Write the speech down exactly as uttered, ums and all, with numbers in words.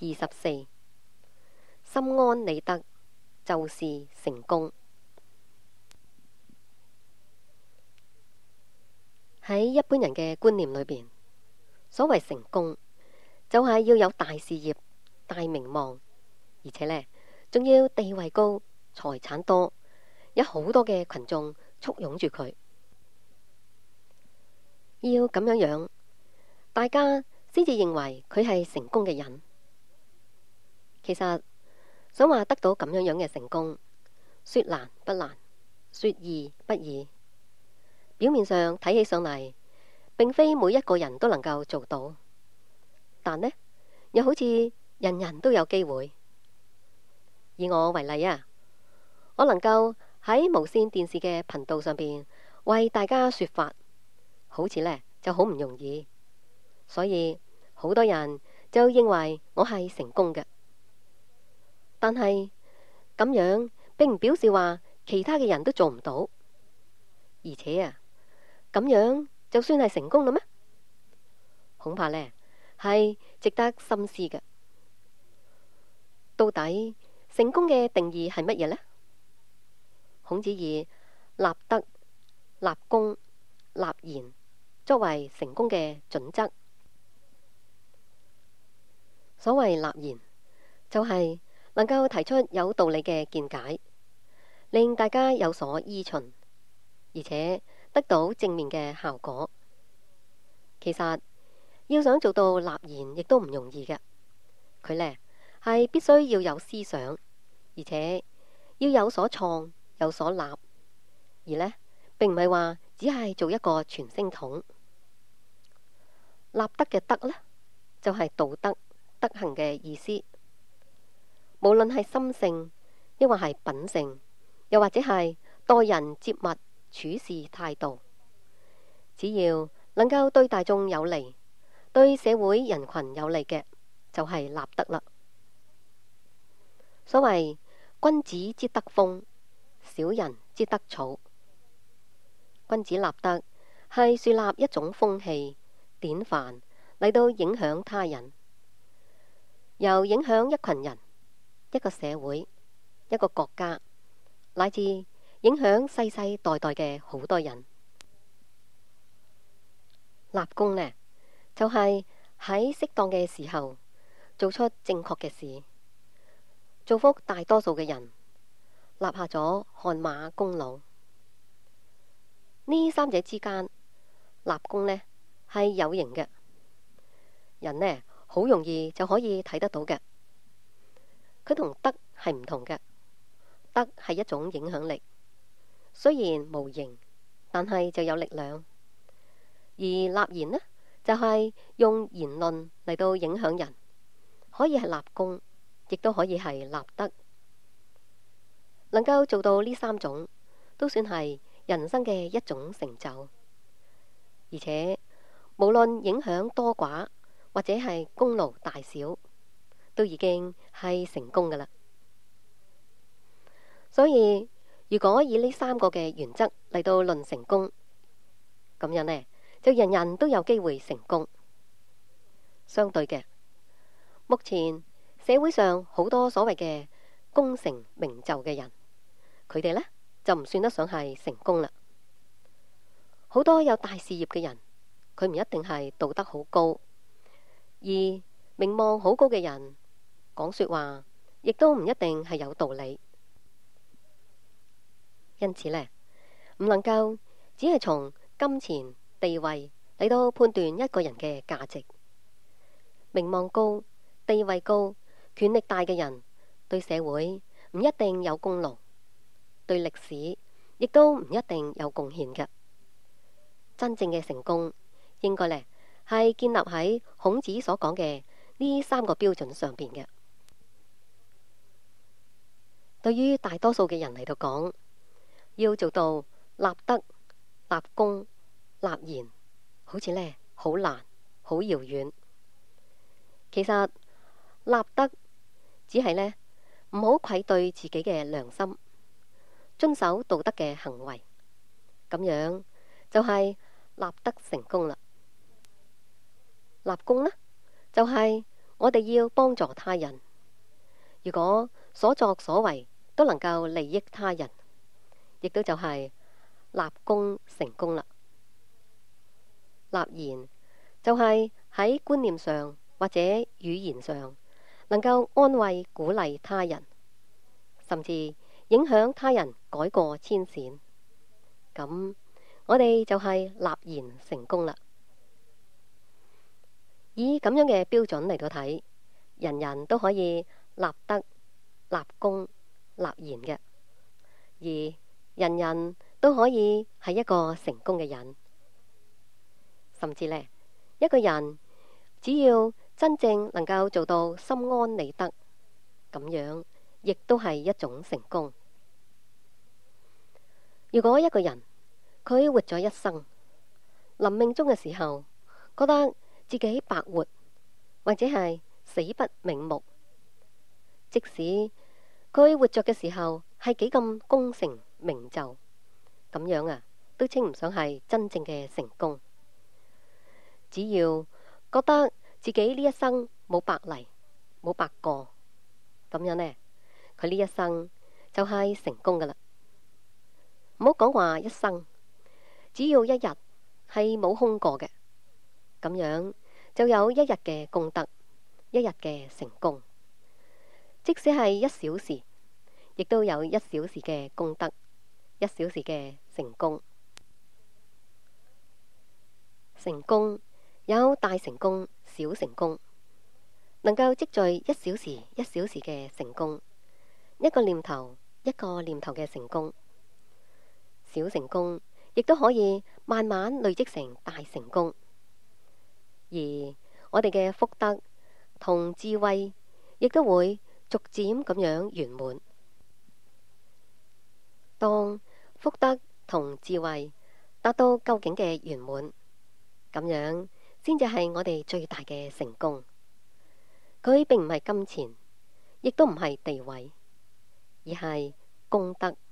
二十四，心安理得就是成功。喺一般人嘅觀念裏邊，所謂成功就係要有大事業、大名望，而且呢，仲要地位高、財產多，有好多嘅群眾簇擁住佢。要咁樣樣，大家先至認為佢係成功嘅人。其實想話得到咁樣樣嘅成功，說難不難，說易不易。表面上睇起上嚟，並非每一個人都能夠做到，但呢，又好似人人都有機會。以我為例啊，我能夠喺無綫電視嘅頻道上邊為大家說法，好似呢就好唔容易，所以好多人就認為我係成功嘅。但係咁樣並唔表示話其他嘅人都做唔到，而且啊，咁樣就算係成功啦咩？恐怕呢係值得深思嘅。到底成功嘅定義係乜嘢呢？孔子以立德、立功、立言作為成功嘅準則。所謂立言，就係能夠提出有道理嘅見解，令大家有所依循，而且得到正面嘅效果。其實要想做到立言，亦都唔容易嘅。佢呢係必須要有思想，而且要有所創，有所立，而呢並唔係話只係做一個傳聲筒。立德嘅德呢，就係道德德行嘅意思。無論係心性，抑或係品性，又或者係待人接物、處事態度，只要能夠對大眾有利，對社會人群有利嘅，就係立德啦。所謂君子之德風，小人之德草。君子立德係樹立一種風氣典範嚟到影響他人，由影響一群人、一個社會、一個國家，乃至影響世世代代嘅好多人。立功呢，就係喺適當嘅時候做出正確嘅事，造福大多數嘅人，立下咗汗馬功勞。呢三者之間，立功呢係有形嘅，人呢好容易就可以睇得到嘅。佢同德係唔同嘅，德係一種影響力，雖然無形，但係就有力量。而立言呢，就係用言論嚟到影響人，可以係立功，亦都可以係立德。能夠做到呢三種，都算係人生嘅一種成就。而且無論影響多寡，或者係功勞大小，都已經係成功㗎喇。所以如果以呢三個嘅原則嚟到論成功，咁樣呢，就人人都有機會成功。相對嘅，目前社會上好多所謂嘅功成名就嘅人，佢哋呢就唔算得上係成功啦。好多有大事業嘅人，佢唔一定係道德好高，而名望好高嘅人講說話，亦都唔一定係有道理。因此呢，唔能夠只係從金錢地位嚟到判斷一個人嘅價值。名望高、地位高、權力大嘅人，對社會唔一定有功勞，對歷史亦都唔一定有貢獻嘅。真正嘅成功，應該呢係建立喺孔子所講嘅呢三個標準上邊嘅。對於大多數嘅人嚟到講，要做到立德、立功、立言，好似呢好難、好遙遠。其實立德只係呢唔好愧對自己嘅良心，遵守道德嘅行為，咁樣就係立德成功啦。立功呢，就係我哋要幫助他人。如果所作所為都能夠利益他人，亦都就係立功成功啦。立言就係喺觀念上或者語言上能夠安慰鼓勵他人，甚至影響他人改過遷善。咁我哋就係立言成功啦。以咁樣嘅標準嚟到睇，人人都可以立德、立功、立言嘅，而人人都可以係一個成功嘅人。甚至呢，一個人只要真正能夠做到心安理得，咁樣亦都係一種成功。如果一個人佢活咗一生，臨命終嘅時候覺得自己白活，或者係死不瞑目，即使佢活着嘅時候係幾咁功成名就，咁樣啊，都稱唔上係真正嘅成功。只要覺得自己呢一生冇白嚟，冇白過，咁樣呢，佢呢一生就係成功噶啦。唔好講話一生，只要一日係冇空過嘅，咁樣就有一日嘅功德，一日嘅成功。即使係一小時，亦都有一小時嘅功德，一小時嘅成功。成功有大成功、小成功，能夠積聚一小時一小時嘅成功，一個念頭一個念頭嘅成功。小成功亦都可以慢慢累積成大成功，而我哋嘅福德同智慧亦都會逐漸咁樣圓滿。當福德同智慧達到究竟嘅圓滿，咁樣先至係我哋最大嘅成功。佢並唔係金錢，亦都唔係地位，而係功德。